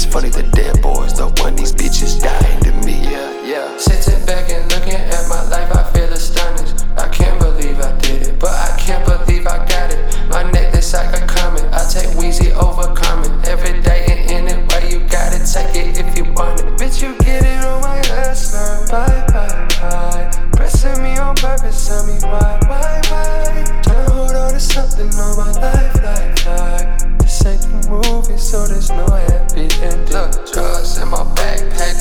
It's funny the dead boys don't want these bitches dying to me. Yeah. Sitting back and looking at my life, I feel astonished. I can't believe I did it, but I can't believe I got it. My necklace like a comet, I take Weezy over Common. Every day and in it, right? You gotta take it if you want it. Bitch, you get it on my ass, bye, bye, bye. Pressing me on purpose, tell me why? Tryna hold on to something on my life. This ain't the movie, so there's no happy ending. Look, drugs in my backpack.